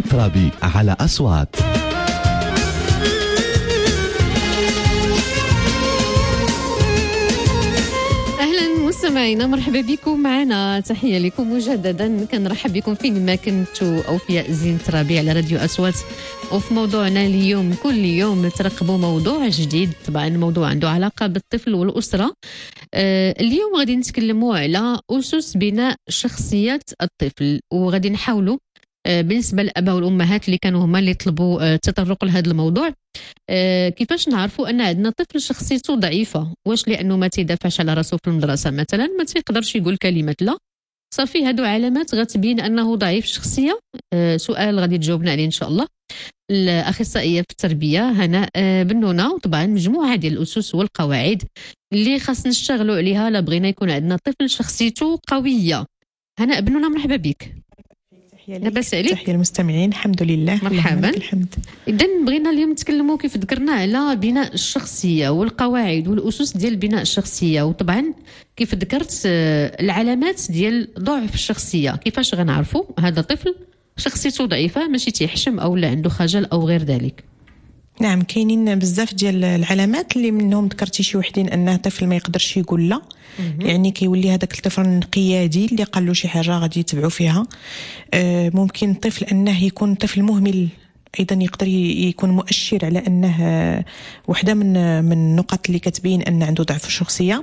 ترابي على أصوات. مستمعينا مرحبا بكم معنا، تحية لكم مجددا، كنرحب بكم فين ما كنتوا أو في زين ترابي على راديو أصوات. وفي موضوعنا اليوم كل يوم نترقبوا موضوع جديد، طبعا موضوع عنده علاقة بالطفل والأسرة. اليوم غادي نتكلموا على أسس بناء شخصية الطفل، وغادي نحاولوا بالنسبة للآباء والأمهات اللي كانوا هما اللي طلبوا التطرق لهذا الموضوع، كيفاش نعرفوا أن عندنا طفل شخصيته ضعيفة؟ واش لأنه ما تيدافعش على راسه في المدرسة مثلا، ما تيقدرش يقول كلمة لا؟ صافي هادو علامات غتبين أنه ضعيف الشخصية؟ سؤال غادي تجاوبنا عليه إن شاء الله الأخصائية في التربية هناء بنونة، وطبعا مجموعة ديال الأسس والقواعد اللي خاص نشتغلوا عليها لا بغينا يكون عندنا طفل شخصيته قوية. هناء بنونة مرحبا بك. لاباس عليك؟ تحية المستمعين، الحمد لله. مرحبا. الحمد. إذا بغينا اليوم نتكلموا كيف ذكرنا على بناء الشخصية والقواعد والأسس ديال بناء الشخصية، وطبعا كيف ذكرت العلامات ديال ضعف الشخصية. كيفاش غنعرفوا هذا طفل شخصيته ضعيفة، ماشي تيحشم أو لا عنده خجل أو غير ذلك؟ نعم، كاينين بزاف ديال العلامات اللي منهم ذكرتي شي وحدين، انه طفل ما يقدرش يقول لا، يعني كيولي هذاك الطفل انقيادي اللي قال له شي حاجه غادي يتبعوا فيها. ممكن طفل انه يكون طفل مهمل، ايضا يقدر يكون مؤشر على انه وحده من النقط اللي كتبين ان عنده ضعف في الشخصيه.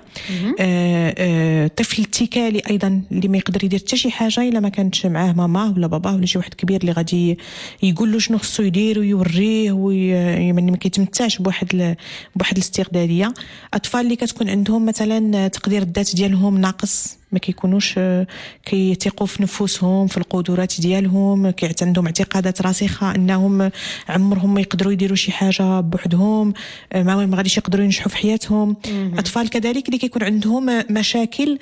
طفل اتكالي ايضا، اللي ما يقدر يدير حتى شي حاجه الا ما كانتش معاه ماما ولا بابا ولا شي واحد كبير اللي غادي يقول له شنو خصو يدير ويوريه، ويعني ما كيتمتعش بواحد الاستقلاليه. اطفال اللي كتكون عندهم مثلا تقدير الذات ديالهم ناقص، ما كيكونوش كيثقوا في نفوسهم، في القدرات ديالهم، عندهم اعتقادات راسخه انهم عمرهم ما يقدروا يديروا شي حاجه بوحدهم، ما غاديش يقدروا ينجحوا في حياتهم. اطفال كذلك اللي كيكون عندهم مشاكل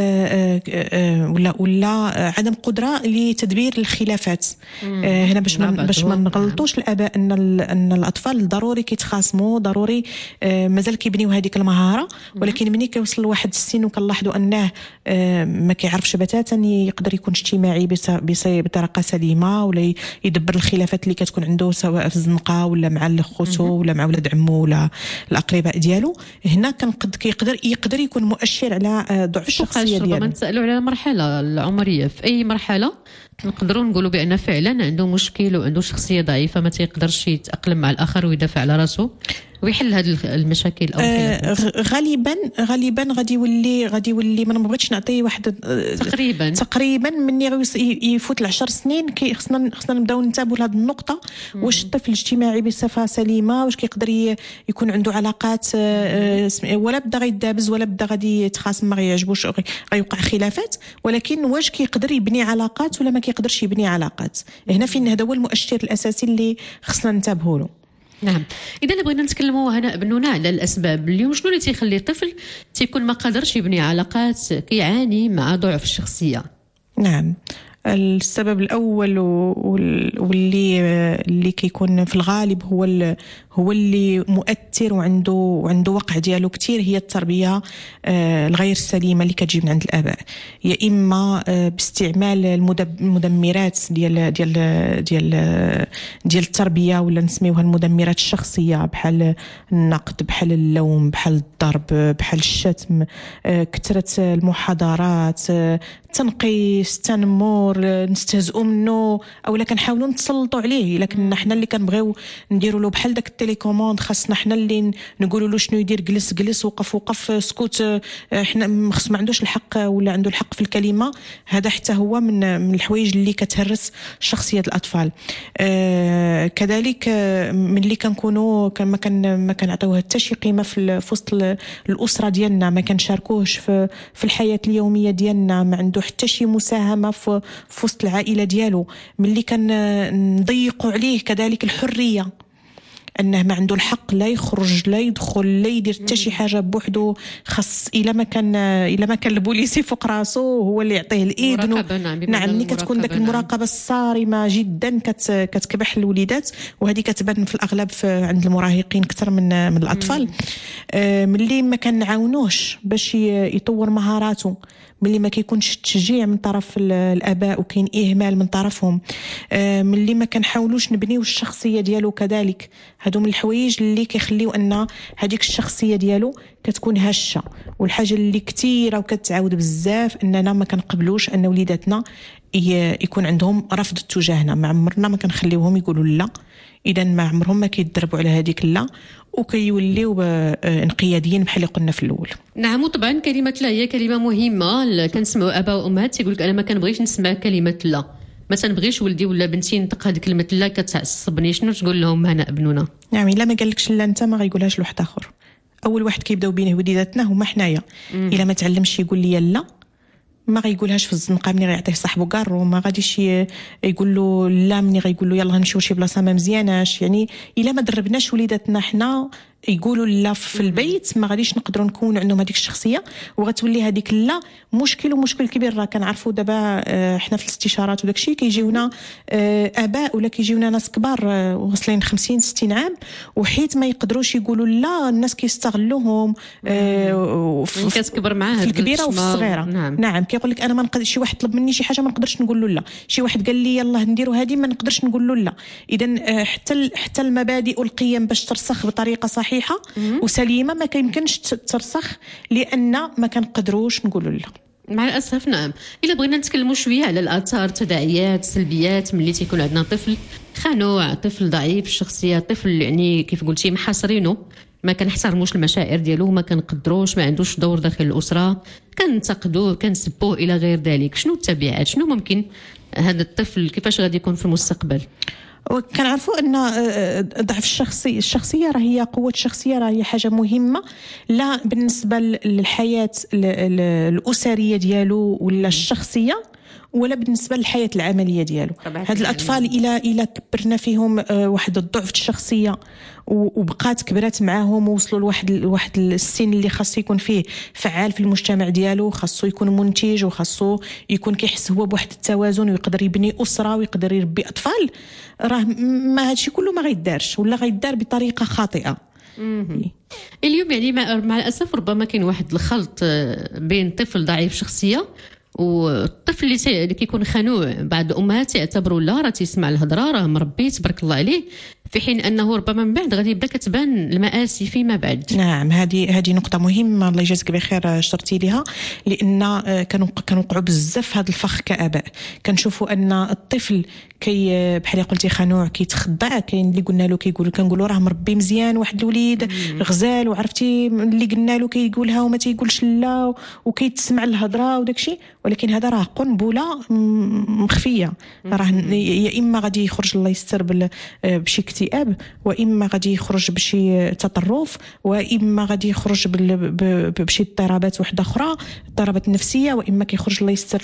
ولا عدم قدره لتدبير الخلافات. هنا باش ما نغلطوش الاباء ان الاطفال ضروري كيتخاصموا، ضروري مازال كيبنيو هذيك المهاره، ولكن ملي كيوصل لواحد السن وكنلاحظوا انه ما كيعرفش بتاتا يقدر يكون اجتماعي بطريقه سليمه، ولا يدبر الخلافات اللي كتكون عنده سواء في الزنقه ولا مع خوتو ولا مع ولاد عمو ولا الاقرباء ديالو. هنا يقدر يكون مؤشر على ضعف الشخصيه ديالو. نسالوا على المرحله العمريه، في اي مرحله نقدروا نقولوا بان فعلا عنده مشكل وعنده شخصيه ضعيفه، ما تيقدرش يتاقلم مع الاخر ويدافع على راسه ويحل هذه المشاكل او غالبا غادي يولي ما بغيتش نعطي واحد تقريبا مني يفوت 10 سنين خصنا نبداو ننتبهوا لهذه النقطه. واش الطفل اجتماعي بصفه سليمه، واش كيقدر يكون عنده علاقات، ولا بدا غيدابز ولا بدا غادي يتخاصم ما غيعجبوش غيوقع خلافات، ولكن واش كيقدر يبني علاقات ولا ما كيقدرش يبني علاقات. هنا فين هذا هو المؤشر الاساسي اللي خصنا ننتبهوا له. نعم. إذا بغينا نتكلموا هنا بنونا على الأسباب اليوم، شنو اللي تيخلي الطفل تيكون ما قادرش يبني علاقات، كيعاني مع ضعف الشخصية؟ نعم، السبب الأول واللي كيكون في الغالب هو اللي مؤثر وعنده وقع ديالو كتير، هي التربية الغير سليمة اللي كتجي من عند الآباء، يا إما باستعمال المدمرات ديال التربية، ولا نسميوها المدمرات الشخصية، بحال النقد، بحال اللوم، بحال الضرب، بحال الشتم، كثرة المحاضرات، تنقيس، التنمر، نستهزئوا منه اولا كنحاولوا نتسلطوا عليه. لكن حنا اللي كنبغيو نديروا له بحال داك التليكوموند، خاصنا حنا اللي نقولوا له شنو يدير، جلس وقف سكوت، حنا خص ما عندوش الحق ولا عنده الحق في الكلمه. هذا حتى هو من الحوايج اللي كتهرس شخصيه الاطفال. كذلك ملي كنكونوا ما كنعطيوه حتى شي قيمه في وسط الاسره ديالنا، ما كنشاركوهش في الحياه اليوميه ديالنا، ما عنده حتى شي مساهمه في وسط العائله ديالو. ملي كنضيقوا عليه كذلك الحريه، انه ما عنده الحق لا يخرج لا يدخل لا يدير حتى شي حاجه بوحده، خاص الا ما كان البوليسي فوق راسو هو اللي يعطيه الاذن. نعم، ملي كتكون داك المراقبه الصارمه جدا كتكبح الوليدات، وهذه كتبان في الاغلب عند المراهقين اكثر من الاطفال. ملي ما كنعاونوش باش يطور مهاراته، ملي ما كيكونش تشجيع من طرف الاباء وكاين اهمال من طرفهم، ملي ما كنحاولوش نبنيو الشخصيه ديالو كذلك، هادو من الحوايج اللي كيخليو ان هذيك الشخصيه ديالو كتكون هشه. والحاجه اللي كثيره وكتعاود بزاف اننا ما كنقبلوش ان وليداتنا يكون عندهم رفض تجاهنا، ما عمرنا ما كنخليوهم يقولوا لا، اذا ما عمرهم ما كيتدربوا على هذيك لا وكيوليو انقياديين بحال اللي قلنا في الاول. نعم، وطبعا كلمه لا هي كلمه مهمه. كنسمعوا اباء وامهات تيقول لك انا ما كنبغيش نسمع كلمه لا، ما تنبغيش ولدي ولا بنتي ينطق هذه كلمه لا كتعصبني. شنو تقول لهم هنا ابنونا؟ نعم، الا ما قالكش لا انت ما غيقولهاش لواحد اخر. اول واحد كيبداو بينه وليداتنا هما حنايا. الا ما تعلمش يقول لي لا ما غيقولهاش في الزنقه ملي غيعطيه صاحبو كار، وما غاديش يقول له لا ملي غيقول له يلا غنمشيو لشي بلاصه ما مزياناش. يعني الا ما دربناش وليداتنا حنا يقولوا لا في البيت ما غاديش نقدروا نكون عندهم هذيك الشخصيه، وغتولي هذيك لا مشكل كبير. راه كنعرفوا دابا حنا في الاستشارات وداك الشيء كيجيونا اباء ولا كيجيونا ناس كبار واصلين 50 60 عام، وحيت ما يقدروش يقولوا لا الناس كيستغلوهم كتكبر معاه في الكبيره وفي الصغيره. نعم كيقول لك انا ما نقدر، شي واحد طلب مني شي حاجه ما نقدرش نقول له لا، شي واحد قال لي يلاه نديروا هذه ما نقدرش نقول له لا. اذا حتى المبادئ والقيم باش ترسخ بطريقه صحيحه وسليمه ما كيمكنش ترسخ لان ما كنقدروش نقولوا لا. مع الاسف. نعم، الا بغينا نتكلموا شويه على الاثار، التداعيات السلبيات ملي تيكون عندنا طفل خنوع، طفل ضعيف الشخصيه، طفل يعني كيف قلتي محاصرينه، ما كنحترموش المشاعر ديالو، ما كنقدروش، ما عندوش دور داخل الاسره، كنتقدوه كنسبوه الى غير ذلك. شنو التبعات؟ شنو ممكن هذا الطفل كيفاش غادي يكون في المستقبل؟ وكنعرفوا ان ضعف الشخصيه راه هي قوه الشخصيه، راه هي حاجه مهمه لا بالنسبه للحياه الاسريه ديالو ولا الشخصيه، ولا بالنسبه للحياه العمليه ديالو. هاد الاطفال الى كبرنا فيهم واحد الضعف الشخصيه وبقات كبرات معاهم ووصلوا لواحد السن اللي خاصو يكون فيه فعال في المجتمع ديالو، خاصو يكون منتج، وخاصو يكون كيحس هو بواحد التوازن ويقدر يبني اسره ويقدر يربي اطفال. راه ما هادشي كله ما غيدارش ولا غيدار بطريقه خاطئه. اليوم يعني مع الاسف ربما كاين واحد الخلط بين طفل ضعيف شخصيه والطفل اللي كيكون خنوع. بعض الامهات يعتبروا لا راه تيسمع الهضره راه مربي تبارك الله عليه، في حين انه ربما من بعد غادي يبدا كتبان المآسي فيما بعد. نعم، هذه نقطه مهمه، الله يجازيك بخير شرتي ليها، لان كنوقعوا بزاف هذا الفخ كاباء. كنشوفوا ان الطفل بحال قلتي خنوع كيتخدع. كاين اللي قلنا له كنقولوا راه مربي مزيان واحد الوليد غزال، وعرفتي اللي قلنا له كيقولها وما تيقولش لا وكيتسمع الهضره وداكشي، ولكن هذا راه قنبله مخفيه. راه يا اما غادي يخرج الله يستر بشي اكتئاب، واما غادي يخرج بشي تطرف، واما غادي يخرج بشي اضطرابات واحده اخرى، اضطرابات نفسيه، واما كيخرج الله يستر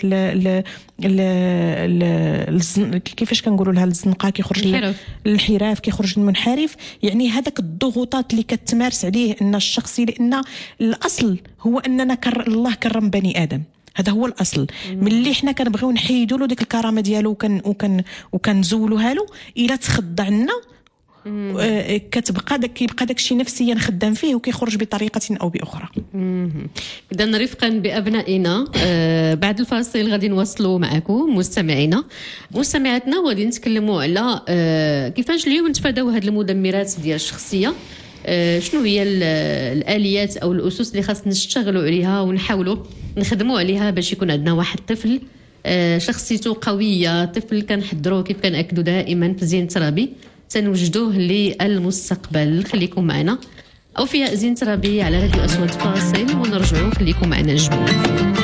كيفاش كنقولوا لها الزنقه، كيخرج الانحراف، كيخرج المنحرف. يعني هذاك الضغوطات اللي كتمارس عليه ان الشخصي، لان الاصل هو اننا الله كرم بني ادم، هذا هو الاصل. ملي حنا كنبغيو نحيدوا له ديك الكرامه ديالو وكنزولوها له، الا تخضعنا كيبقى داك الشيء نفسيا خدام فيه وكيخرج بطريقه او باخرى. اذا رفقا بابنائنا بعد الفاصل غادي نواصلوا معكم مستمعاتنا وغادي نتكلموا على كيفاش اليوم نتفاداو هذه المدمرات ديال الشخصيه. شنو هي الآليات أو الأسس اللي خاصنا نشتغلوا عليها ونحاولوا نخدموا عليها باش يكون عندنا واحد طفل شخصيته قوية، طفل كنحضروه كيف كنأكدوا دائما في زين ترابي سنوجدوه للمستقبل. خليكم معنا أو فيها زين ترابي على راديو أصوات. فاصل ونرجعوا، خليكم معنا جميعا.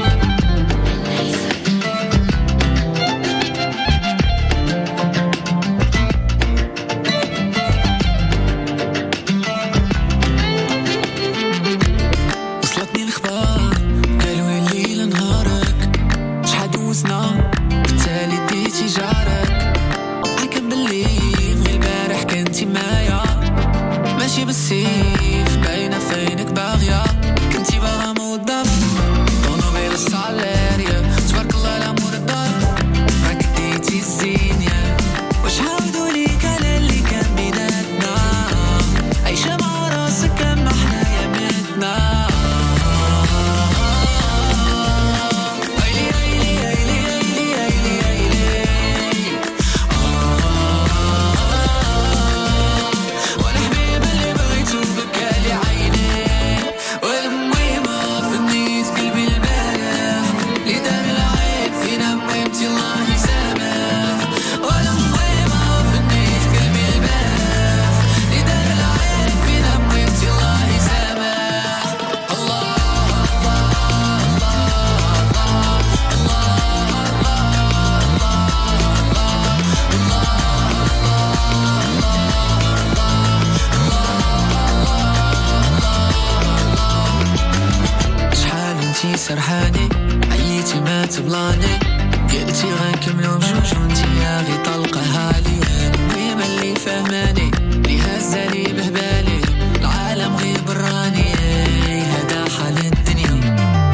كم يوم جوج وانتيا غي طلقها لي المهم اللي فهماني اللي هزالي بهبالي العالم غي براني هذا حال الدنيا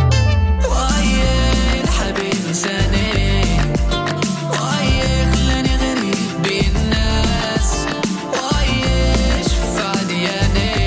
وعيه الحبيب انساني وعيه خلاني غريب بين الناس وعيه شفع دياني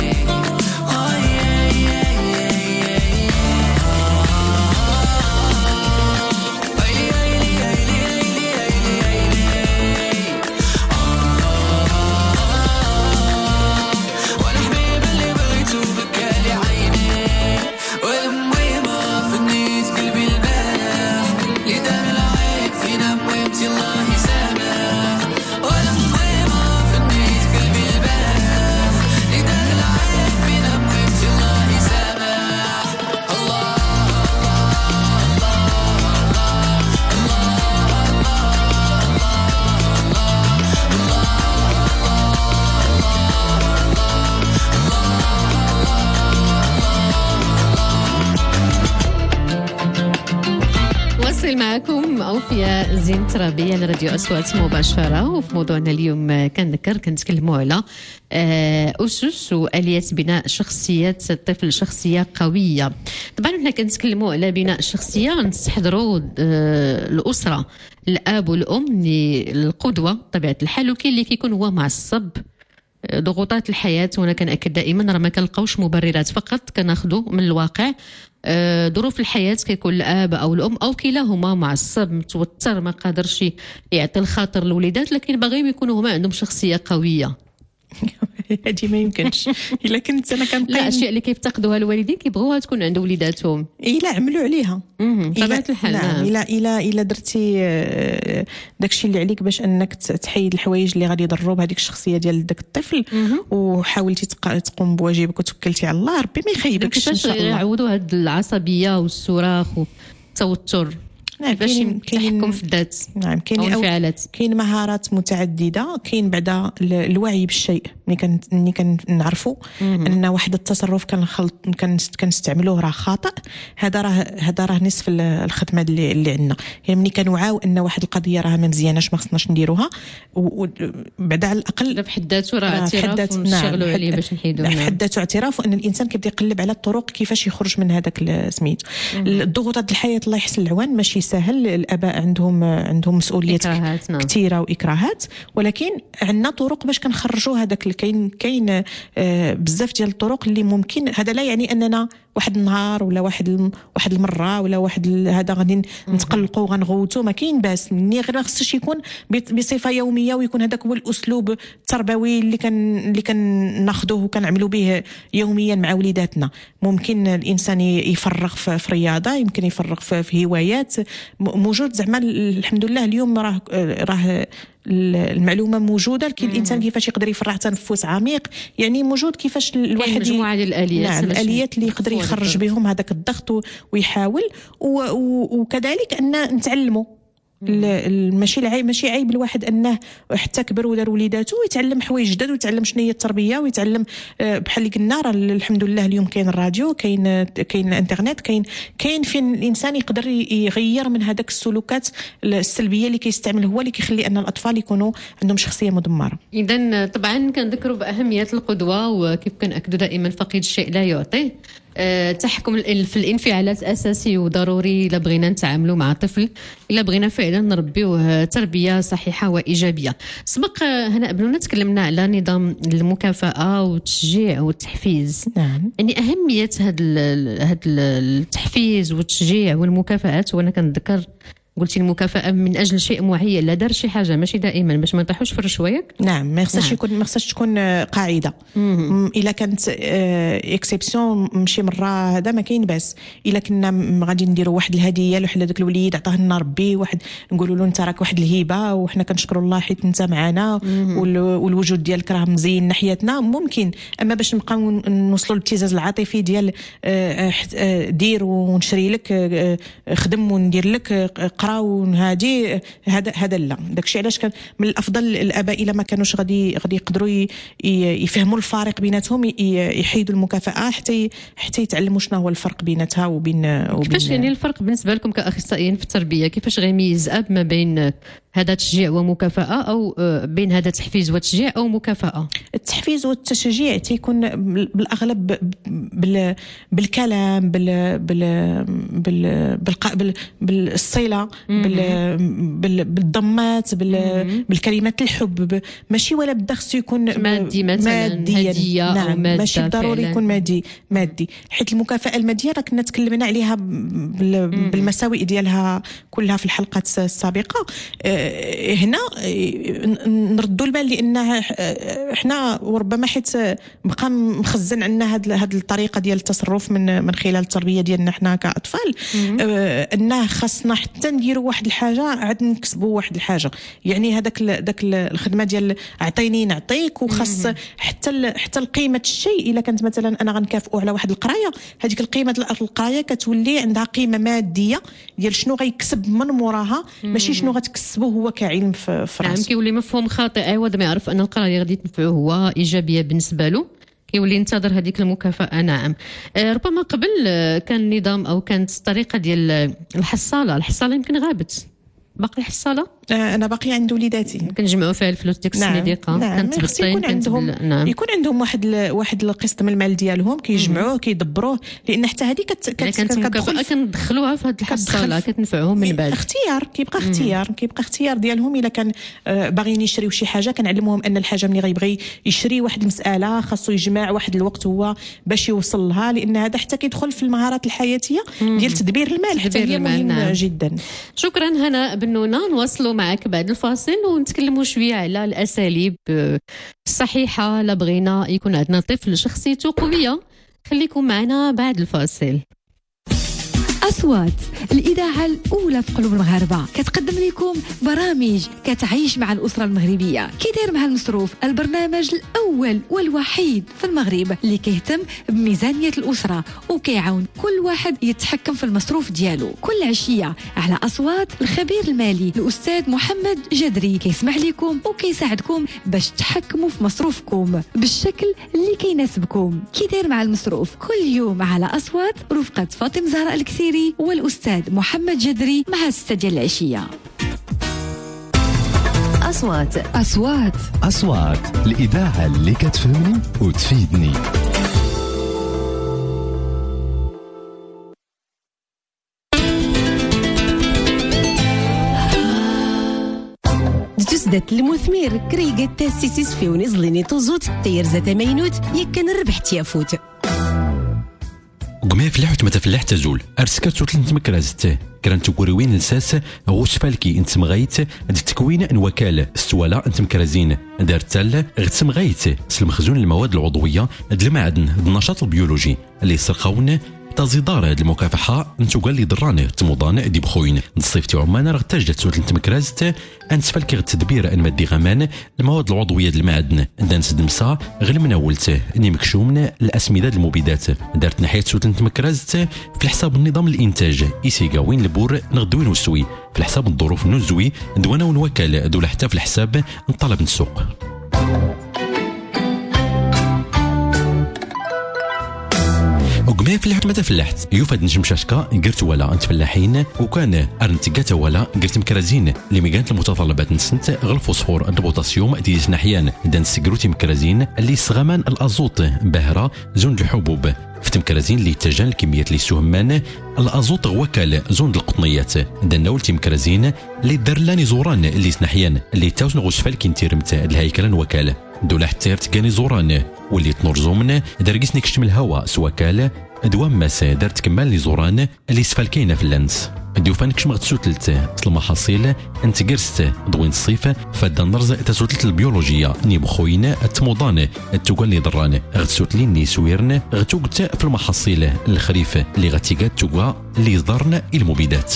معكم أوفياء زين ترابية على راديو أصوات مباشرة. وفي موضوعنا اليوم كنتكلموا على أسس وآليات بناء شخصية الطفل، شخصية قوية. طبعا احنا كنتكلموا على بناء الشخصية، نستحضروا الأسرة، الأب والأم القدوة بطبيعة الحال، وكاين اللي كيكون هو معصب ضغوطات الحياة. وانا كنأكد دائما راه ما كنلقاوش مبررات، فقط كناخذوا من الواقع ظروف الحياة. كيكون الأب أو الأم أو كلاهما معصب متوتر ما قادرش يعطي الخاطر للوليدات، لكن باغيهم يكونوا هما عندهم شخصية قوية. هادي ما يمكنش. الا كنت انا كنقيم لا، الاشياء اللي كيفتقدوها الوالدين كيبغوها تكون عند وليداتهم الا عملوا عليها بطبيعه الحال. نعم. الا درتي داكشي اللي عليك باش انك تحيد الحوايج اللي غادي يضروا بهذيك الشخصيه ديال داك الطفل، وحاولتي تقوم بواجبك وتوكلتي على الله، ربي ما يخيبكش ان شاء الله. كيفاش يعوضوا هاد العصبيه والصراخ والتوتر؟ نعم، باش التحكم في الذات. نعم، كاين مهارات متعدده. كاين بعدا الوعي بالشيء، ملي كنعرفوا ان واحد التصرف كنستعملوه راه خاطئ، هذا راه نصف الخدمه اللي عندنا. يعني ملي كنوعاو ان واحد القضيه راه ما مزياناش، ما خصناش نديروها، وبعدا على الاقل بحد ذاته راه اعتراف ونشتغلوا عليه باش نحيدوه. بحد ذاته اعتراف، وان الانسان كيبدا يقلب على الطرق كيفاش يخرج من هذاك سميتو الضغوطات الحياه. الله يحسن العوان، ماشي سهل. الاباء عندهم مسؤوليات كثيره واكراهات، ولكن عندنا طرق باش كنخرجوا هذاك. كاين بزاف ديال الطرق اللي ممكن. هذا لا يعني اننا واحد النهار ولا واحد المره ولا هذا غادي نتقلقوا وغنغوتوا، ما كاين باس. مني غير خصش يكون بصفه يوميه، ويكون هذاك هو الاسلوب التربوي اللي كناخذوه وكنعملوا به يوميا مع وليداتنا. ممكن الانسان يفرغ في رياضه، يمكن يفرغ في هوايات موجود. زعما الحمد لله اليوم راه المعلومه موجوده. الانسان كيفاش يقدر يفرغ تنفس عميق، يعني موجود كيفاش الواحد مجموعه ديال الاليات. نعم، الاليات اللي يقدر يخرج بهم هذاك الضغط ويحاول. وكذلك ان نتعلموا. ماشي عيب الواحد انه حتى كبر ودار وليداته ويتعلم حوايج جدد، ويتعلم شنو هي التربيه، ويتعلم بحال اللي قلنا. الحمد لله اليوم كاين الراديو، كاين الانترنت، كاين فين الانسان يقدر يغير من هذاك السلوكات السلبيه اللي كيستعمل هو اللي كيخلي ان الاطفال يكونوا عندهم شخصيه مدمره. اذا طبعا كنذكروا باهميه القدوه، وكيف كنأكدوا دائما فقيد الشيء لا يعطيه. تحكم في الانفعالات اساسي وضروري الا بغينا نتعاملوا مع طفل، الا بغينا فعلا نربيوه تربيه صحيحه وايجابيه. سبق هنا قبلنا تكلمنا على نظام المكافاه والتشجيع والتحفيز. نعم، يعني اهميه هذا التحفيز والتشجيع والمكافآت. وانا كنذكر قلتي المكافأة من أجل شيء معين، لا دار شي حاجة، ماشي دائما باش ما نطيحوش في الرشوية. نعم، ما خصهاش تكون قاعدة. إلا كانت اكسبسيون مشي مرة هذا ما كاين باس. إلا كنا غادي نديروا واحد الهدية لواحد هذاك الوليد عطاه لنا ربي، واحد نقولوا له انت راك واحد الهبة وحنا كنشكروا الله حيت انت معنا، والوجود ديالك راه مزيان ناحيتنا، ممكن. اما باش نبقاو نوصلوا للابتزاز العاطفي ديال دير ونشري لك، خدم وندير لك، نقراو هادي هذا لا. داكشي علاش كان من الافضل الاباء الا ما كانوش غادي يقدروا يفهموا الفارق بيناتهم يحيدوا المكافاه حتى يتعلموا شنو هو الفرق بيناتها وبين كيفاش يعني الفرق بالنسبه لكم كاخصائيين في التربيه؟ كيفاش غيميز اب ما بين هذا تشجيع ومكافاه او بين هذا تحفيز وتشجيع او مكافاه؟ التحفيز والتشجيع تيكون بالاغلب بالكلام بالصله بالضمات بالكلمات الحب، ماشي ولا بدا خصو يكون مادي مثلا هديه. نعم، او مادة ماشي ضروري يكون مادي حيت المكافاه الماديه راه كنا تكلمنا عليها بالمساوئ ديالها كلها في الحلقات السابقه. هنا نردوا البال لان احنا وربما حيت بقى مخزن عندنا هذه الطريقه ديال التصرف من خلال التربيه ديالنا احنا كاطفال، انه خاصنا حتى نديروا واحد الحاجه عاد نكسبوا واحد الحاجه. يعني داك الخدمه ديال اعطيني نعطيك، وخاص حتى القيمه الشيء. الا كانت مثلا انا غنكافئوا على واحد القرايه، هذيك القيمه ديال القرايه كتولي عندها قيمه ماديه ديال شنو غيكسب من موراها، ماشي شنو غتكسبه هو كعلم في راسه. نعم، كيولي مفهوم خاطئ. عوض ما يعرف ان القرايه غادي تنفعه هو ايجابيه بالنسبه له، كيولي ينتظر هذيك المكافاه. نعم، ربما قبل كان نظام او كانت الطريقه ديال الحصاله يمكن غابت. باقي حصاله؟ انا باقي عند وليداتي كنجمعوا فيها الفلوس ديك السنيديقه. كانت بالطين يكون عندهم واحد القسط من المال ديالهم كيجمعوه كيدبروه، لان حتى هذه كانت مكافاه كندخلوها في هذه الحصاله كتنفعهم من بعد. كيبقى اختيار ديالهم. الا كان باغيين يشريو شي حاجه كنعلموهم ان الحاجه ملي غيبغي يشري واحد المساله خاصو يجمع واحد الوقت هو باش يوصل لها، لان هذا حتى كيدخل في المهارات الحياتيه ديال تدبير المال، حتى هي مهم جدا. شكرا هنا بنونا. نواصلوا معك بعد الفاصل ونتكلموا شويه على الاساليب الصحيحه لا بغينا يكون عندنا طفل شخصيته قويه. خليكم معنا بعد الفاصل. أصوات الإذاعة الأولى في قلوب المغاربة كتقدم لكم برامج كتعيش مع الأسرة المغربية. كيدير مع المصروف، البرنامج الأول والوحيد في المغرب اللي كيهتم بميزانية الأسرة وكيعاون كل واحد يتحكم في المصروف ديالو. كل عشية على أصوات الخبير المالي الأستاذ محمد جدري كيسمع لكم وكيساعدكم باش تحكموا في مصروفكم بالشكل اللي كيناسبكم. كيدير مع المصروف كل يوم على أصوات رفقة فاطمة زهراء الكسيري والأستاذ محمد جدري مع 6 ديال العشية. أصوات الإذاعة اللي كتفهمني وتفيدني. تزدت المثمر كريقة تاسيسيس في ونزليني توزوت تير زات مينوت يكن الربح تيافوت قمي فلاحوت متى فلاح تزول ارسكات توتلنت مكرازت كران تقوروين لساس غوش فالكي انت مغايت تكوين الوكاله استوالا انت مكرازين دار تال غتسم غايت سلمخزون المواد العضويه د المعدن النشاط البيولوجي اللي يسرقون تزيدار هاد المكافحه انتو قال لي دراني تموضان دي بخوين نصيفتي عمانا راه تجدت سوت مكرازت انت فالكي التدبير ان مادي غمان المواد العضويه د المعدن دانس دمسا غير من اولته اني مكشومن الاسمده المبيدات دارت ناحيه سوت مكرازت في الحساب النظام الانتاج ايسيكا وين البور نغدوين وسوي في الحساب الظروف النزوي دوانا والوكاله دوله حتى في الحساب نطلب نسوق. وقمي فلاحت متى فلاحت يوفد نشمشاشكا قرت ولا انت فلاحين وكان ارنتقات ولا قرت مكرازين اللي ميقانت المتطلبات نسنت غير الفوسفور البوتاسيوم ديال ناحيان دان سكروتي مكرازين اللي سغمان الازوت باهره زون الحبوب في تمكرازين اللي تجان الكميات اللي سهمان الازوت وكال زون القطنيات دنا ولتي مكرازين اللي دار لاني زوران اللي سناحيان اللي تاوس نغوسفال كينتيرمت الهيكله وكاله دوله حتى تكاني زوران واللي تنرزومن درقيس نكشتم الهواء سواكال دوام ماس دارت كمال لي زوران اللي سفالكينا في اللانس ديوفان كشم غتسوتلت المحاصيل انت قرست دوين الصيف فادا نرز تسوتلت البيولوجيه ني بخوين التموضان التوكل لي ضران غتسوتلين ني سويرن غتوقت في المحاصيل الخريف اللي غتيقات توقع اللي يصدرن المبيدات.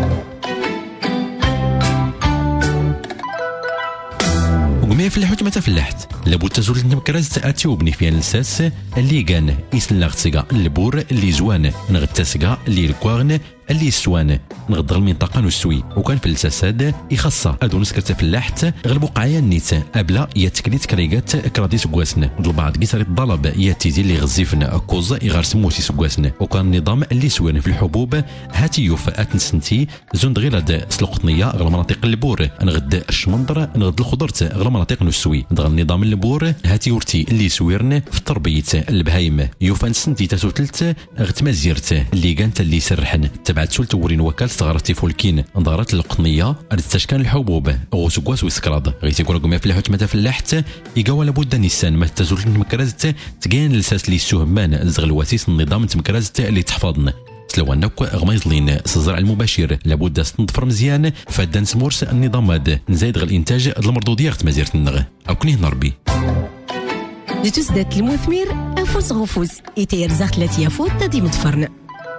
وقمي فلاحوت متى فلاحت لابد تزول نمكرز تاتيو بني فيها النساس اللي كان يسن لاغتسقا البور اللي زوان نغتسقا اللي الكواغن اللي سوان نغض المنطقه نسوي وكان في الجسد يخص ادو نسكرت فلاحت غلب وقعيا نيت ابلا يتكليت كريغات كرادي سكواسن البعض كيسري الطلب ياتيزي اللي غزيفن كوز يغار سموتي سكواسن وكان النظام اللي سوان في الحبوب هاتيوف اتنسنتي زوند غير هاد القطنيه غير مناطق البور نغد الشمندر نغد الخضرت غير مناطق نسوي دغ النظام البور هاتيورتي اللي سويرن في تربيه البهايم يوفان سنتي تسوتلت غتمازيرت اللي كانت اللي سرحن تبعت سولت ورين وكاله غرتي فولكين ندارت القطنيه تشكان الحبوب غوسكواس وسكراد غيتي يقول لكم في الحوت متى فلاحت يقاو لابد نيسان ما تزول تمكرازت تكاين لساس لي سهمان زغلواتيس النظام تمكرازت اللي تحفظن سلوانك غميزلين الزرع المباشر لابد تنظفر مزيان فدان سمورس النظام هذا نزايد غير الانتاج المردوديه مزيره النغ او كنيه نربي لتزداد المثمر أفوز غفوز يتير زغلة يفوت تدي متفرن.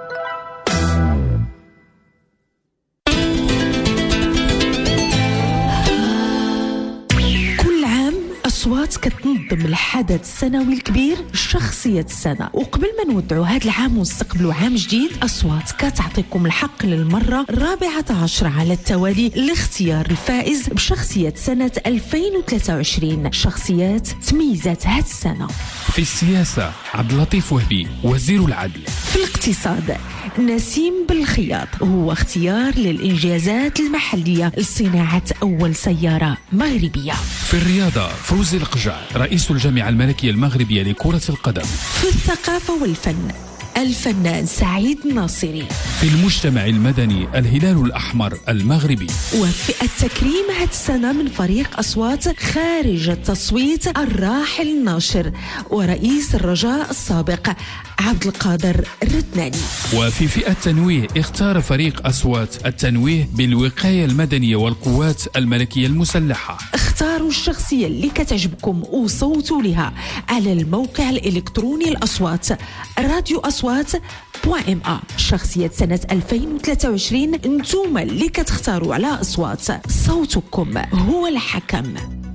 أصوات كتنظم الحدث السنوي الكبير شخصية السنة، وقبل ما نودعوا هذا العام ونستقبلوا عام جديد أصوات كتعطيكم الحق للمرة 14 على التوالي لاختيار الفائز بشخصية سنة 2023. شخصيات تميزات هذه السنة: في السياسة عبد اللطيف وهبي وزير العدل. في الاقتصاد نسيم بالخياط هو اختيار للإنجازات المحلية لصناعة أول سيارة مغربية. في الرياضة فوزي القجع رئيس الجامعة الملكية المغربية لكرة القدم. في الثقافة والفن الفنان سعيد ناصري. في المجتمع المدني الهلال الأحمر المغربي. وفي التكريم هذه السنة من فريق أصوات خارج التصويت الراحل ناشر ورئيس الرجاء السابق عبد القادر الردناني. وفي فئة التنويه اختار فريق أصوات التنويه بالوقاية المدنية والقوات الملكية المسلحة. اختاروا الشخصية اللي كتعجبكم وصوتوا لها على الموقع الإلكتروني الأصوات راديو أصوات.ma. شخصية سنة 2023 انتم اللي كتختاروا على أصوات، صوتكم هو الحكم.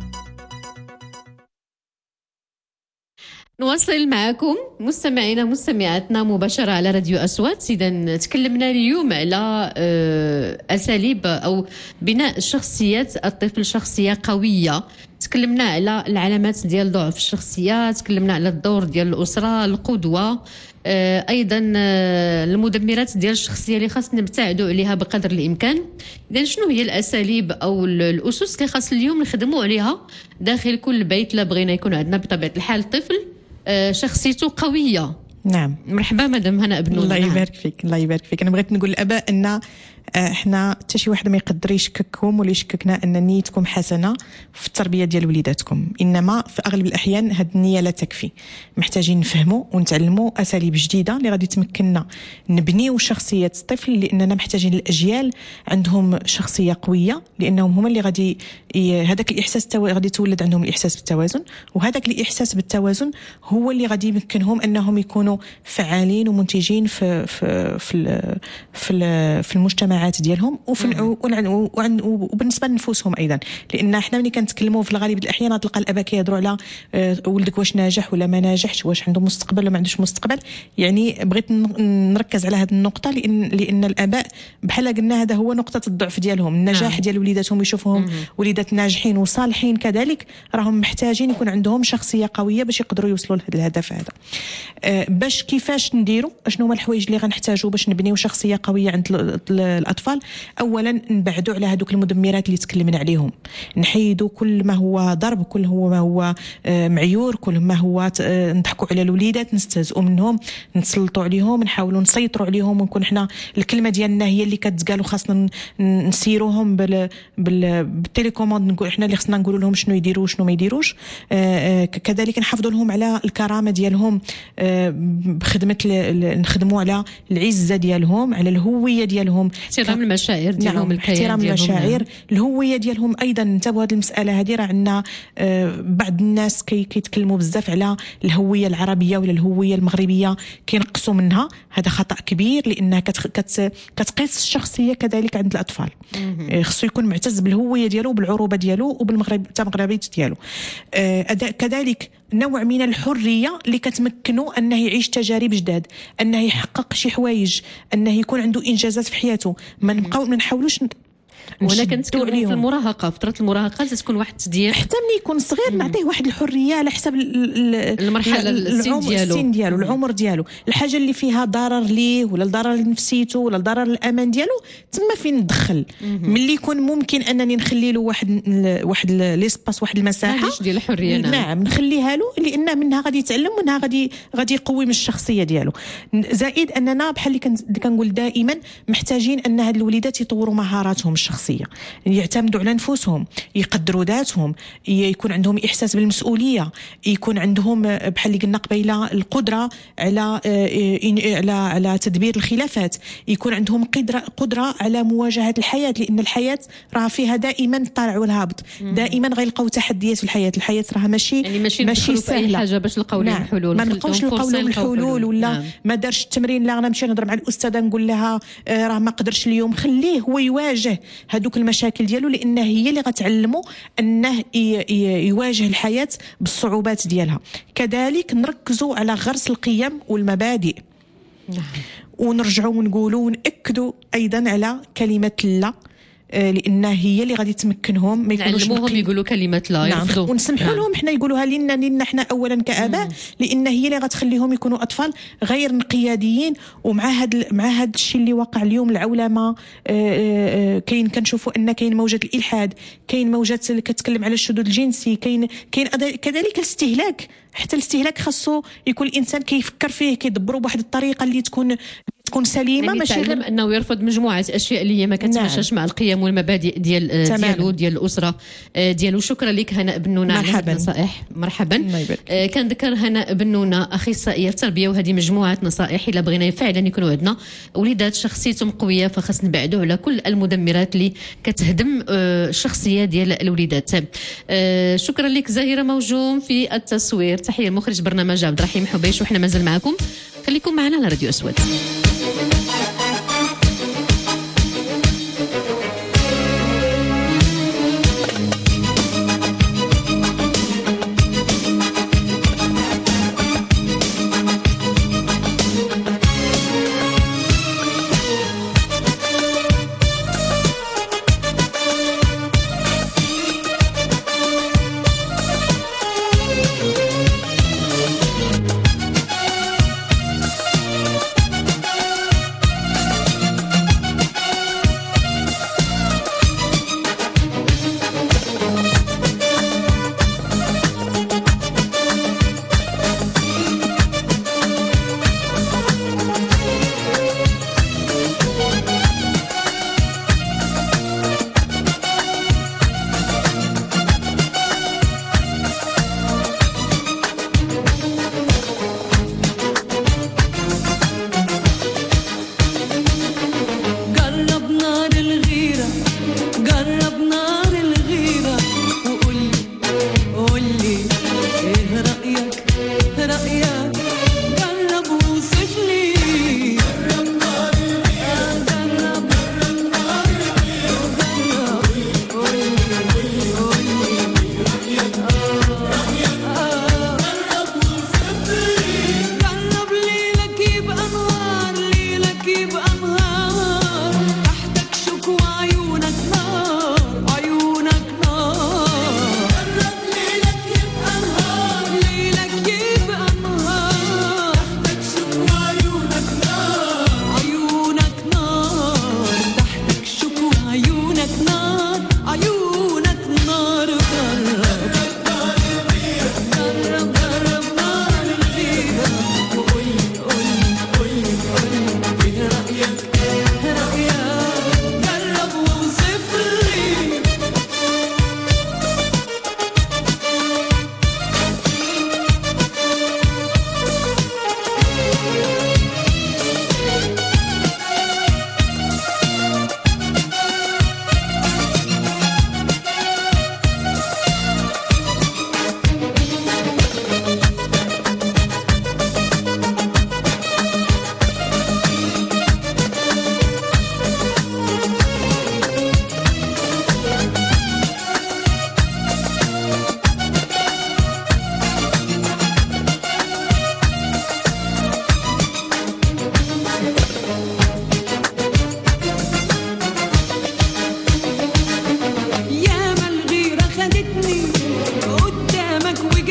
نواصل معكم مستمعينا مستمعاتنا مباشرة على راديو أصوات. إذا تكلمنا اليوم على أساليب أو بناء شخصيات الطفل شخصية قوية. تكلمنا على العلامات ديال ضعف الشخصية، تكلمنا على الدور ديال الأسرة، القدوة، ايضا المدمرات ديال الشخصيه اللي خاص نبتعدوا عليها بقدر الامكان. اذا شنو هي الاساليب او الاسس اللي خاص اليوم نخدموا عليها داخل كل بيت لا بغينا يكون عندنا بطبيعه الحال طفل شخصيته قويه؟ نعم. مرحبا مدام هنا ابن الله يبارك فيك. الله يبارك فيك. انا بغيت نقول للاباء ان احنا حتى شي واحد ما يقدر يشكككم ولا يشككنا ان نيتكم حسنه في التربيه ديال وليداتكم، انما في اغلب الاحيان هذه النيه لا تكفي. محتاجين نفهموا ونتعلموا اساليب جديده اللي غادي تمكننا نبنيو شخصيه الطفل، لاننا محتاجين الاجيال عندهم شخصيه قويه، لانهم هما اللي غادي هذاك الاحساس غادي تولد عندهم الاحساس بالتوازن، وهذاك الاحساس بالتوازن هو اللي غادي يمكنهم انهم يكونوا فعالين ومنتجين في المجتمعات ديالهم وبالنسبه لنفوسهم ايضا. لان احنا ملي كنتكلموا في الغالب الاحيان تلقى الاباء كيهضروا على ولدك واش ناجح ولا ما ناجحش، واش عنده مستقبل ولا ما عندوش مستقبل. يعني بغيت نركز على هذه النقطه لان الاباء بحال قلنا هذا هو نقطه الضعف ديالهم. النجاح ديال وليداتهم يشوفوهم وليدات ناجحين وصالحين كذلك، راهم محتاجين يكون عندهم شخصيه قويه باش يقدروا يوصلوا لهذا الهدف هذا. باش كيفاش نديروا شنو هما الحوايج اللي غنحتاجوا باش نبنيو شخصيه قويه عند الأطفال؟ أولا نبعدوا على هذوك المدمرات اللي تكلمنا عليهم، نحيدوا كل ما هو ضرب، كل ما هو معيور، كل ما هو نضحكوا على الوليدات، نستهزئوا منهم، نسلطوا عليهم، نحاولوا نسيطروا عليهم، ونكون احنا الكلمة ديالنا هي اللي كتقال، وخاصنا نسيروهم بالتليكوموند، نقول احنا اللي خصنا نقولوا لهم شنو يديروا وشنو ما يديروش. كذلك نحافظوا لهم على الكرامة ديالهم بخدمة نخدموا على العزة ديالهم، على الهوية ديالهم، احترام المشاعر ديالهم، احترام المشاعر، الهويه ديالهم. ايضا انتبهوا هذه المساله هذه، راه عندنا بعض الناس كيتكلموا بزاف على الهويه العربيه ولا الهويه المغربيه، كينقصوا منها. هذا خطا كبير، لانها كتقيس الشخصيه كذلك عند الاطفال. خصو يكون معتز بالهويه ديالو وبالعروبه ديالو وبالمغربيه ديالو. كذلك نوع من الحريه اللي كتمكنه انه يعيش تجارب جداد، انه يحقق شي حوايج، انه يكون عنده انجازات في حياته. ما نحاولوش وانا كنتكلم في المراهقه، فتره المراهقه تكون واحد التديان حتى ملي يكون صغير نعطيه واحد الحريه على حسب المرحله السن ديالو العمر ديالو. الحاجه اللي فيها ضرر ليه ولا ضرر لنفسيته ولا ضرر للامان ديالو تما فين ندخل. ملي يكون ممكن انني نخلي له واحد ليسباس، واحد المساحه ديال الحريه، نعم نخليها له، لان منها غادي يتعلم، منها غادي يقوي من الشخصيه ديالو. زائد اننا بحال اللي كنقول دائما محتاجين ان هاد الوليدات يطوروا مهاراتهم الشخصيه، يعتمدوا على نفوسهم، يقدروا ذاتهم، يكون عندهم احساس بالمسؤوليه، يكون عندهم بحال اللي قلنا قبيله القدره على تدبير الخلافات، يكون عندهم قدره على مواجهه الحياه، لان الحياه راه فيها دائما الطالع والهابط، دائما غيلقاو تحديات في الحياه راه ماشي سهله حاجه باش نلقاو لهم الحلول. ما نلقاوش نلقاو لهم الحلول ولا ما دارش التمرين، لا غنمشي نهضر مع الاستاذه نقول لها راه ما قدرش اليوم. خليه هو يواجه هذوك المشاكل ديالو، لان هي اللي غتعلمه انه يواجه الحياه بالصعوبات ديالها. كذلك نركزوا على غرس القيم والمبادئ. ونرجعوا ونقولوا ونأكدوا ايضا على كلمه لا، لان هي اللي غادي تمكنهم ما يكونوش نعلموهم يقولوا كلمه لا، يرفضوا ونسمحوا لهم حنا يقولوها لنا حنا اولا كاباء، لان هي اللي غتخليهم يكونوا اطفال غير انقياديين. ومع هذا الشيء اللي وقع اليوم، العولمه، كاين كنشوفوا ان كاين موجه الالحاد، كاين موجه كتكلم على الشذوذ الجنسي، كاين كذلك الاستهلاك. حتى الاستهلاك خاصو يكون الانسان كيفكر فيه، كيدبروا بواحد الطريقه اللي تكون سليمه، يعني ماشي غير انه يرفض مجموعه اشياء اللي هي ما كتمشاش مع القيم والمبادئ ديالو ديال الاسره ديالو. شكرا لك هناء بنونه على النصائح. مرحبا. كنذكر هناء بنونه اخصائيه في التربيه، وهذه مجموعه نصائح الا بغينا فعلا يكونوا عندنا وليدات شخصيتهم قويه، فخاص نبعدوا على كل المدمرات اللي كتهدم الشخصيه ديال الوليدات. شكرا لك زهيره موجوم في التصوير. تحيه المخرج برنامج عبد الرحيم حبيش، وحنا مازال معكم، خليكم معنا على راديو أسود.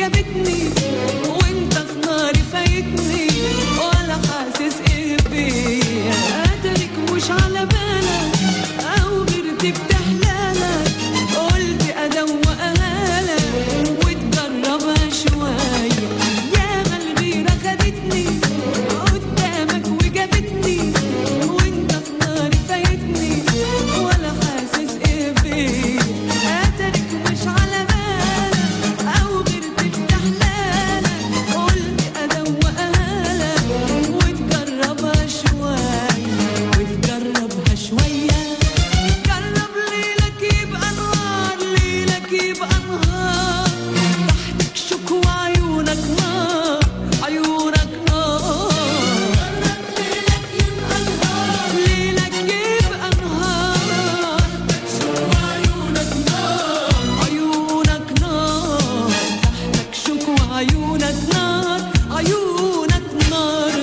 وجابتني وانت في ناري فايتني ولا حاسس ايه بيا اترك مش على بالك او غيرتي بتحلالك قلت ادوقها لك وتجربها شويه يا الغيره خدتني قدامك وجابتني وانت في ناري فايتني ولا حاسس ايه بيا اترك مش على بالك او غيرتي بتحلالك قلت ادوقها لك وتجربها شويه وتجربها شويه جرب ليلك يبقى نهار ليلك يبقى نهار ضحكك شكوى عيونك نار عيونك نار ليلك يبقى نهار ليلك يبقى نهار شكوى عيونك نار عيونك نار ضحكك شكوى عيونك نار عيونك نار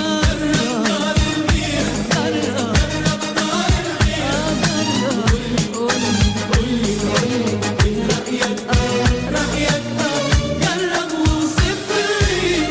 جرب وصف لي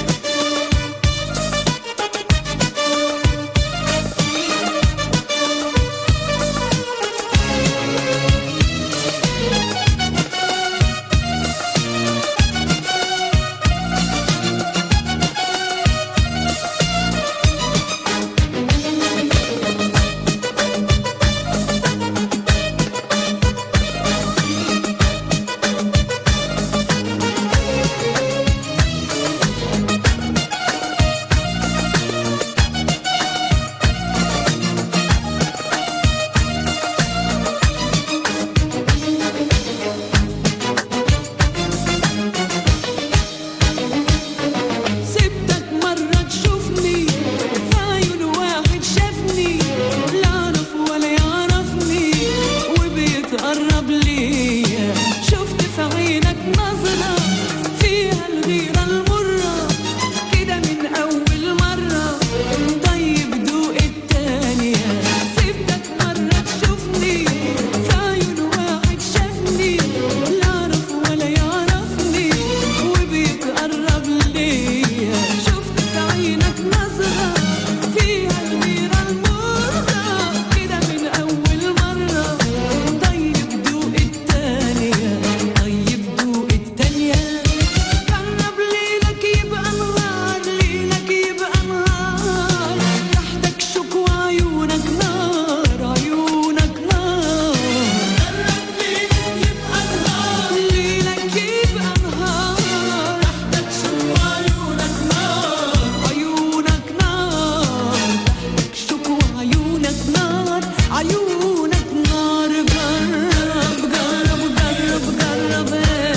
سبتك مرة تشوفني في عيون واحد شافني لا أعرف ولا يعرفني وبيتقرب ليا شفت في عينك نظرة فيها الغيرة المرة كده من أول مرة طيب دوق التانية سبتك مرة تشوفني في عيون واحد شافني لا أعرف ولا يعرفني وبيتقرب ليا شفت في عينك نظرة فيها الغيرة المرة كده من أول مرة طيب دوق التانية طيب دوق التانية جرب ليلك يبقى نهار ليلك يبقى نهار تحتك شكوى عيونك نار عيونك نار جرب ليلك يبقى نهار ليلك يبقى نهار تحتك شكوى عيونك نار عيونك نار تحتك شكوى عيونك نار عيونك نار جرب جرب جرب جرب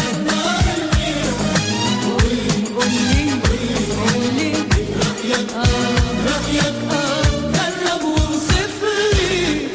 قولي رأيك جرب ووصف لي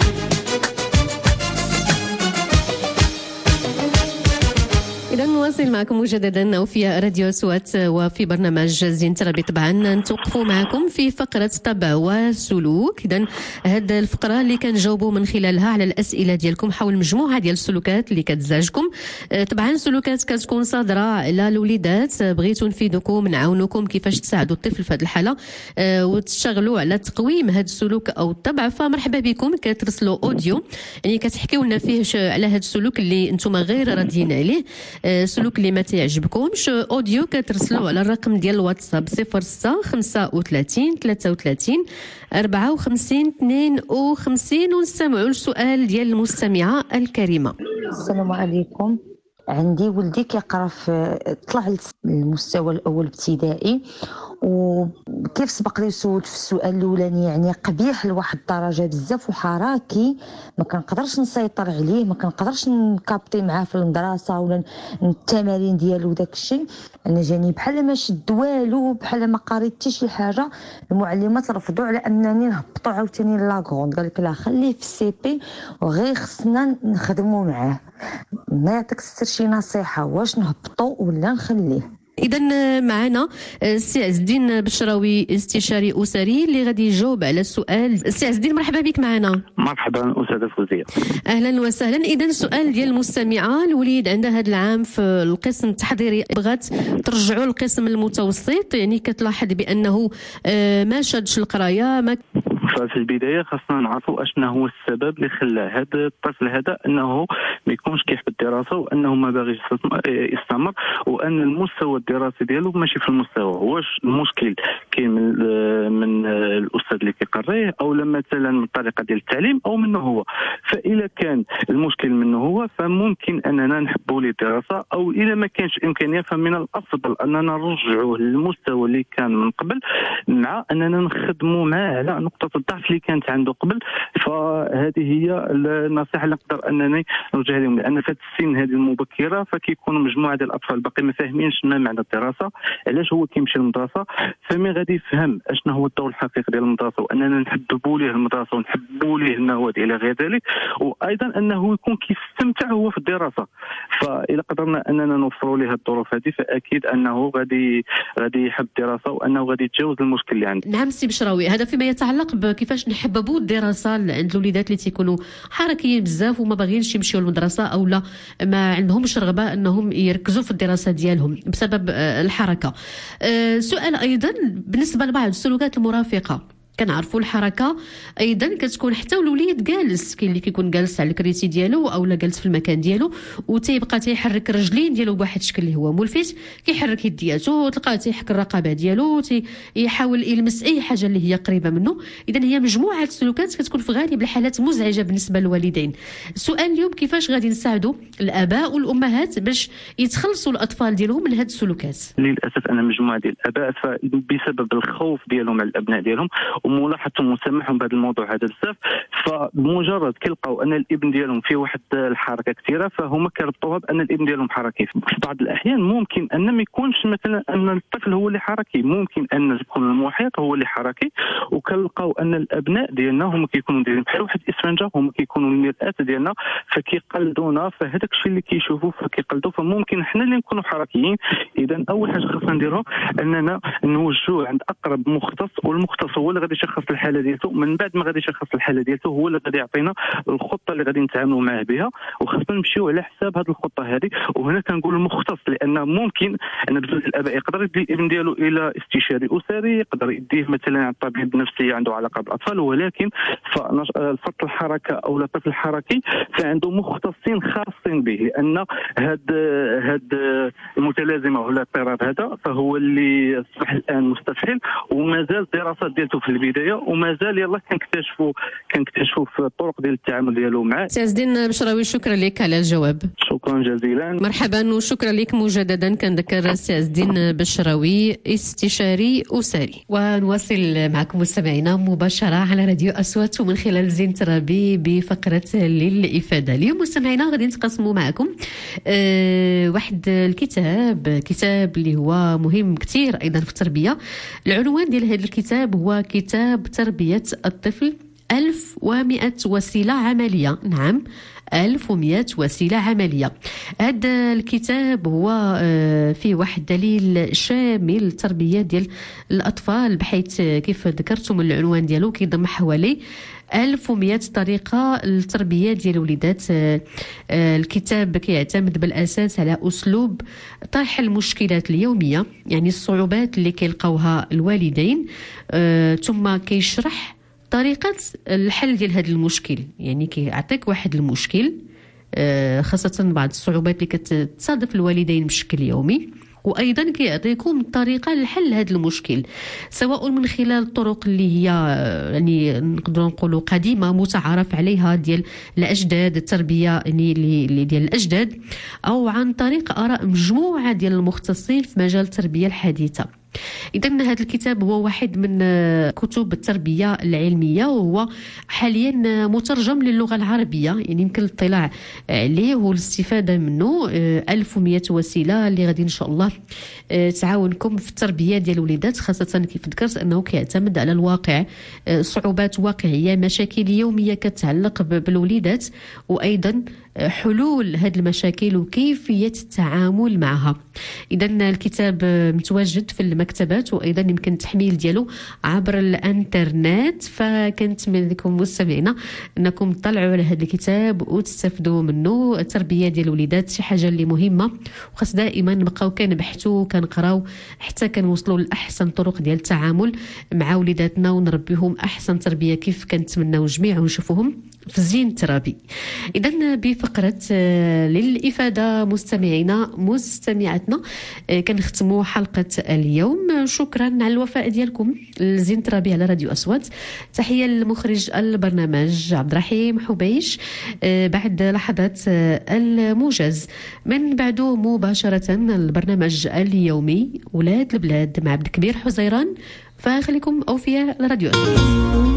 إذا نواصل معكم مجددا وفي راديو أصوات وفي برنامج زين تربي. طبعا نتوقفوا معكم في فقرة طبع وسلوك. إذا هذه الفقرة اللي كنجاوبوا من خلالها على الأسئلة ديالكم حول مجموعة ديال السلوكات اللي كتزعجكم. طبعا سلوكات كتكون صادرة على الوليدات بغيتوا نفيدوكم نعاونوكم كيفاش تساعدوا الطفل في هذه الحالة وتشتغلوا على تقويم هذا السلوك أو الطبع. فمرحبا بكم كترسلوا أوديو يعني كتحكيوا لنا فيه على هذا السلوك اللي انتم غير راضيين عليه سلوك اللي ما تعجبكمش. اوديو كترسلوا على الرقم ديال الواتساب 06 35 33 54 52 ونستمعوا للسؤال ديال المستمعة الكريمة. السلام عليكم. عندي ولدي كيقرا في طلع للمستوى الاول ابتدائي وكيف سبق لي سولت في السؤال الاولاني يعني قبيح لواحد الدرجه بزاف وحراكي ما كنقدرش نسيطر عليه ما كنقدرش نكابطي معاه في المدرسه ولا التمارين ديالو وداك الشيء. انا جاني بحال ما شد والو بحال ما قريت حتى شي حاجه. المعلمات رفضوا على انني نهبطوا عاوتاني لاكروند قال لك لا خليه في السي بي وغير خصنا نخدموا معاه. ما يعطيك السر شي نصيحه واش نهبطوا ولا نخليه؟ اذا معنا السي عز الدين بشراوي استشاري اسري اللي غادي يجاوب على السؤال. السي عز الدين مرحبا بك معنا. مرحبا استاذه فوزيه. اهلا وسهلا. اذا السؤال ديال المستمعه، الوليد عندها هذا العام في القسم التحضيري بغات ترجعوا للقسم المتوسط، يعني كتلاحظ بانه ما شادش القرايه ما. ففي البدايه خاصنا نعرفوا اشنا هو السبب اللي خلى هذا الطفل هذا انه ما يكونش كيحب الدراسه، وانه ما باغيش يستمر، وان المستوى الدراسي ديالو ماشي في المستوى. واش المشكل كاين من الاستاذ اللي كيقريه، او مثلا من الطريقه ديال التعليم، او منه هو؟ فاذا كان المشكل منه هو فممكن اننا نحبوا ليه الدراسه، او اذا ما كانش امكانيه فمن الافضل اننا نرجعوه للمستوى اللي كان من قبل، مع اننا نخدموا معاه على نقطه الضعف اللي كانت عنده قبل. فهذه هي النصيحه اللي نقدر انني نوجهها لهم، لان في السن هذه المبكره فكيكونوا مجموعه ديال الاطفال باقي ما فاهمينش ما معنى الدراسه، علاش هو كيمشي للمدرسه. فمن غادي يفهم اشنا هو الدور الحقيقي ديال المدرسه، واننا نحببوا ليه المدرسه ونحبوا ليه المواد الى غير ذلك، وايضا انه يكون كيستمتع هو في الدراسه. فاذا قدرنا اننا نوفروا له الظروف هذه فاكيد انه غادي يحب الدراسه، وانه غادي يتجاوز المشكل اللي عنده. نعم سي بشراوي، هذا فيما يتعلق بكيفاش نحببوا الدراسه عند الوليدات اللي تيكونوا حركيين بزاف وما باغيينش يمشيو للمدرسه، او لا ما عندهمش رغبه انهم يركزوا في الدراسه ديالهم بسبب الحركه. سؤال ايضا بالنسبه لبعض السلوكات المرافقه، كنعرفوا الحركه ايضا كتكون حتى الوليد جالس، كاين اللي كيكون جالس على الكريسي ديالو او لا جالس في المكان ديالو وتيبقى تيحرك الرجلين ديالو بواحد الشكل اللي هو ملفت، كيحرك يدياتو، تلقاه تيحك الرقبه ديالو، يحاول يلمس اي حاجه اللي هي قريبه منه. اذا هي مجموعه السلوكات كتكون في غالب الحالات مزعجه بالنسبه للوالدين. السؤال اليوم كيفاش غادي نساعدوا الاباء والامهات باش يتخلصوا الاطفال ديالهم من هذه السلوكات؟ للاسف انا مجموعه ديال الاباء بسبب الخوف ديالهم على الابناء ديالهم وملاحظتهم وسماحهم بهذا الموضوع هذا بزاف، فبمجرد كيلقاو ان الابن ديالهم فيه واحد الحركه كثيره فهما كيربطوها بان الابن ديالهم حركي. في بعض الاحيان ممكن ان ما يكونش مثلا ان الطفل هو اللي حركي، ممكن ان يكون المحيط هو اللي حركي، وكنلقاو ان الابناء ديالنا هما كيكونوا دايرين بحال واحد الاسفنجه، هما كيكونوا المرآة ديالنا فكيقلدونا، فهذاك الشيء اللي كيشوفوه فكيقلدوه، فممكن حنا اللي نكونوا حركيين. اذا اول حاجه خاصنا نديروها اننا نوجهوه عند اقرب مختص، والمختص هو اللي غادي يشخص الحاله ديالته. من بعد ما غادي يشخص الحاله ديالته هو اللي غادي يعطينا الخطه اللي غادي نتعاملوا معاه بها، وخاصنا نمشيو على حساب هذه الخطه هذه. وهنا كنقول المختص، لان ممكن ان بزاف الاباء يقدر يدي الابن ديالو الى استشاري اسري، يقدر يديه مثلا عند طبيب نفسي عنده علاقه بالاطفال، ولكن فرط الحركه او الطفل الحركي فعنده مختصين خاصين به، لان هاد المتلازمه ولا الاضطراب هذا فهو اللي اصبح الان مستفحل، ومازال الدراسات ديالته في البدايه، ومازال يلاه كنكتشفوا في الطرق ديال التعامل ديالو معاه. سي عز الدين بشراوي شكرا لك على الجواب. شكرا جزيلا. مرحبا وشكرا لك مجددا. كنذكر سي عز الدين بشراوي استشاري اسري. ونواصل معكم مستمعينا مباشره على راديو اصوات ومن خلال زين ترابي بفقره للافاده. اليوم مستمعينا غادي نتقاسموا معكم واحد كتاب اللي هو مهم كثير ايضا في التربيه. العنوان ديال هذا الكتاب هو كتاب تربيه الطفل 1100 وسيله عمليه. نعم 1100 وسيلة عملية. هذا الكتاب هو فيه واحد دليل شامل للتربية ديال الأطفال، بحيث كيف ذكرتم العنوان ديالو كيضم حوالي 1100 طريقة للتربية ديال الوليدات. الكتاب كيعتمد بالأساس على أسلوب طرح المشكلات اليومية، يعني الصعوبات اللي كيلقاوها الوالدين، ثم كيشرح طريقة الحل ديال هذا المشكل. يعني كيعطيك واحد المشكل، خاصة بعض الصعوبات اللي كتصادف الوالدين بشكل يومي، وأيضا كيعطيكم طريقة لحل هذا المشكل، سواء من خلال الطرق اللي هي يعني نقدروا نقولوا قديمة متعارف عليها ديال الأجداد، التربية يعني اللي ديال الأجداد، أو عن طريق آراء مجموعة ديال المختصين في مجال التربية الحديثة. إذن هذا الكتاب هو واحد من كتب التربية العلمية، وهو حاليا مترجم للغة العربية، يعني يمكن الاطلاع عليه والاستفادة منه. 1100 وسيلة اللي غادي إن شاء الله تعاونكم في التربية ديال الوليدات، خاصة كيف ذكرت أنه كيعتمد على الواقع، صعوبات واقعية، مشاكل يومية كتعلق بالوليدات، وأيضا حلول هذه المشاكل وكيفية التعامل معها. إذا الكتاب متواجد في المكتبات وأيضا يمكن التحميل ديالو عبر الانترنت، فكنتمنى لكم مستمعينا أنكم تطلعوا على هذا الكتاب وتستفدوا منه. التربية ديال الوليدات شي حاجة اللي مهمة، وخاص دائما نبقاو كنبحثوا كنقراو حتى كنوصلوا لأحسن طرق ديال التعامل مع وليداتنا ونربيهم أحسن تربية كيف كنتمناو جميع ونشوفوهم في الزين الترابي. إذن بفقرة للإفادة مستمعينا مستمعاتنا كنختموا حلقة اليوم. شكرا على الوفاء ديالكم الزين الترابي على راديو أصوات. تحية لمخرج البرنامج عبد الرحيم حبيش. بعد لحظات الموجز من بعده مباشرة البرنامج اليومي ولاد البلاد مع عبد الكبير حزيران، فخليكم أوفياء لراديو أصوات.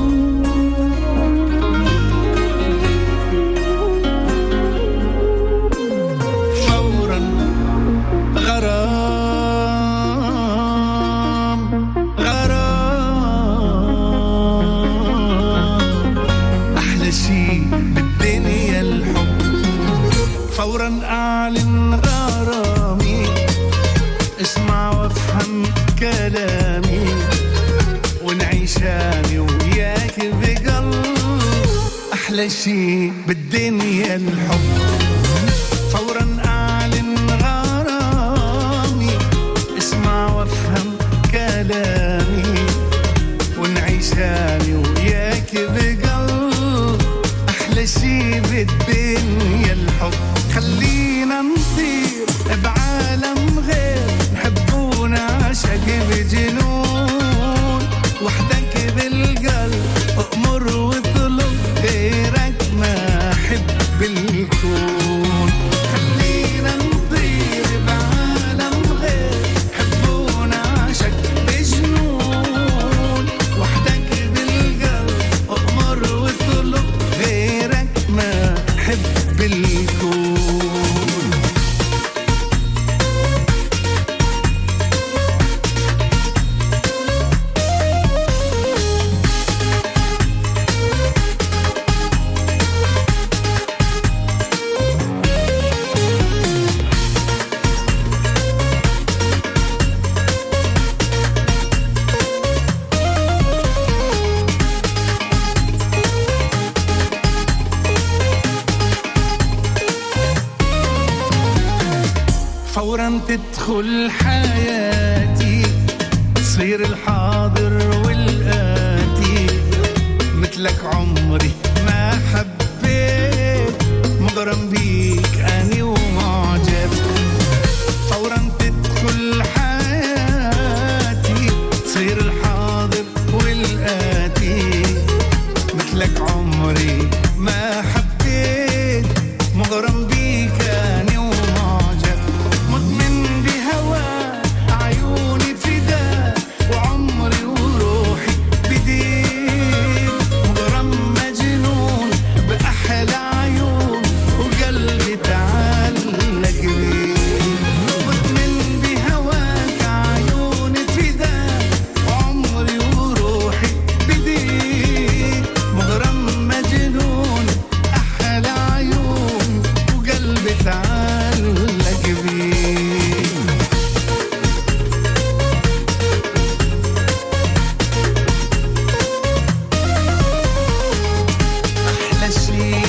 فورا أعلن غرامي، اسمع وافهم كلامي، ونعيش أنا وياك بقلب. أحلى شي بالدنيا الحب. فورا أعلن غرامي، اسمع وافهم كلامي، ونعيش أنا وياك بقلب. أحلى شي بالدنيا الحب. خلينا نطير بعالم غير، نحبونا عشق بجنون، وحدك بالقلب أأمر واطلب، غيرك ما أحب بالكون. خلينا نطير بعالم غير، نحبونا عشق بجنون، وحدك بالقلب أأمر واطلب، غيرك ما أحب بالكون. فورا تدخل حياتي، تصير الحاضر والآتي، مثلك عمري ما حبيت، مغرم بيك أنا ومعجب. فورا تدخل حياتي، تصير الحاضر والآتي، مثلك عمري ما حبيت، مغرم بيك أنا ومعجب. مدمن بهواك عيوني فداك، وعمري وروحي بديك، مغرم مجنون بأحلى عيون، وقلبي تعلق بيك. مدمن بهواك عيوني فداك، وعمري وروحي بديك، مغرم مجنون أحلى عيون، وقلبي تعلق بيك. أحلى شي